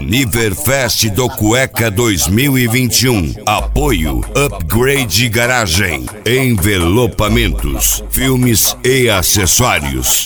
Aniverfest do Cueca 2021. Apoio Upgrade Garagem, envelopamentos, filmes e acessórios.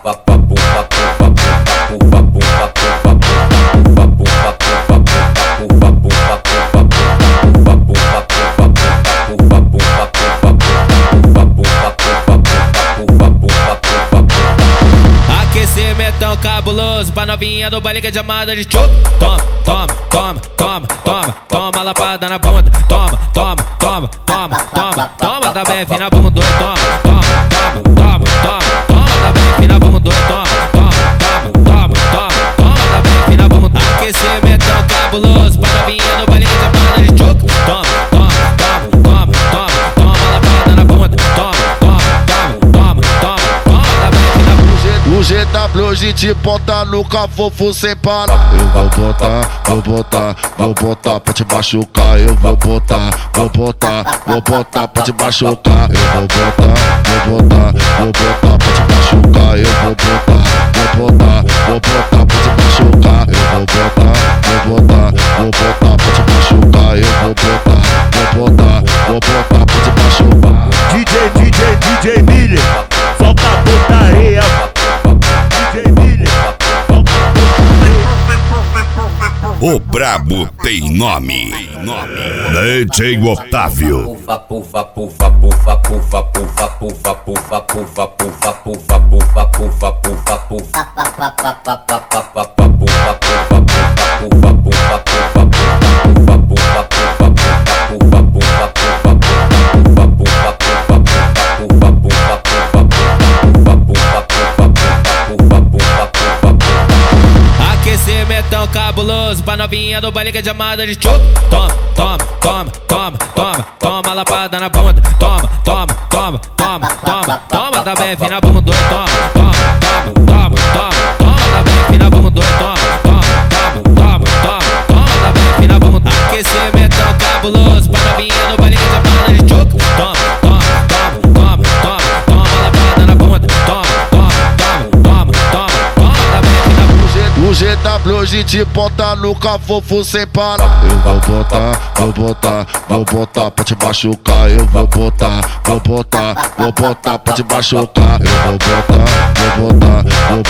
Aquecimentão cabuloso pra novinha do baile que é chamada de choco. Toma, toma, toma, toma, toma, toma lapada na bunda. Toma, toma, toma, toma, toma, toma da BF na bunda. Toma, toma, toma, toma, toma, toma da BF na bunda. Toma, toma, toma, toma, toma da BF na bunda. Aquecimentão cabuloso pra novinha do baile que é chamada de choco. Toma, toma, toma, toma, toma, toma lapada na bunda. Toma, toma, toma, toma, toma da BF na bunda. O GW hoje te bota no cafofo sem parar. Eu vou botar pra te machucar. Eu vou botar pra te machucar. Eu vou botar pra te machucar. Eu vou botar pra te machucar. Eu vou botar pra te machucar. Eu vou botar pra te machucar. DJ Miller, solta a putaria. O brabo tem nome. DJ Otávio. Aquecimentão cabuloso pra novinha do baile que é chamada de choco. Toma, toma, toma, toma, toma, toma lapada na bunda. Toma, toma, toma, toma, toma, toma da BF na bunda. Toma, toma, toma, toma, toma da BF na bunda. Toma, toma, toma, toma, toma da BF na bunda. Aquecimentão cabuloso pra novinha do baile que é chamada de choco. Toma, toma, toma, toma, toma lapada na bunda. Toma, toma, toma, toma da BF na bunda. O GW hoje te bota no cafofo sem parar. Eu vou botar pra te machucar. Eu vou botar pra te machucar. Eu vou botar